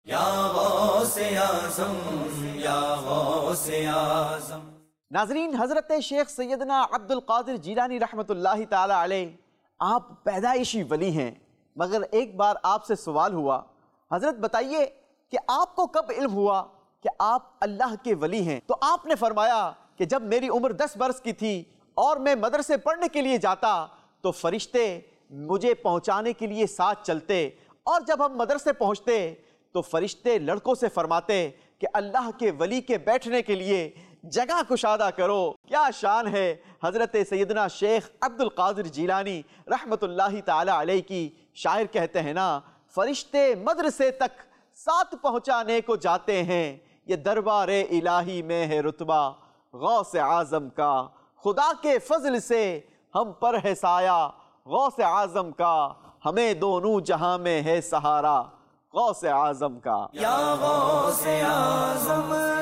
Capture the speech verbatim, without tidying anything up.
یا غوث اعظم یا غوث اعظم۔ ناظرین، حضرت شیخ سیدنا عبد القادر جیلانی رحمۃ اللہ تعالی علیہ آپ پیدائشی ولی ہیں، مگر ایک بار آپ سے سوال ہوا، حضرت بتائیے کہ آپ کو کب علم ہوا کہ آپ اللہ کے ولی ہیں؟ تو آپ نے فرمایا کہ جب میری عمر دس برس کی تھی اور میں مدرسے پڑھنے کے لیے جاتا تو فرشتے مجھے پہنچانے کے لیے ساتھ چلتے، اور جب ہم مدرسے پہنچتے تو فرشتے لڑکوں سے فرماتے کہ اللہ کے ولی کے بیٹھنے کے لیے جگہ کشادہ کرو۔ کیا شان ہے حضرت سیدنا شیخ عبد القادر جیلانی رحمت اللہ تعالی علیہ کی۔ شاعر کہتے ہیں نا، فرشتے مدرسے تک ساتھ پہنچانے کو جاتے ہیں، یہ دربار الہی میں ہے رتبہ غوث اعظم کا، خدا کے فضل سے ہم پر ہے سایہ غوث اعظم کا، ہمیں دونوں جہاں میں ہے سہارا غوث اعظم کا۔ یا غوث اعظم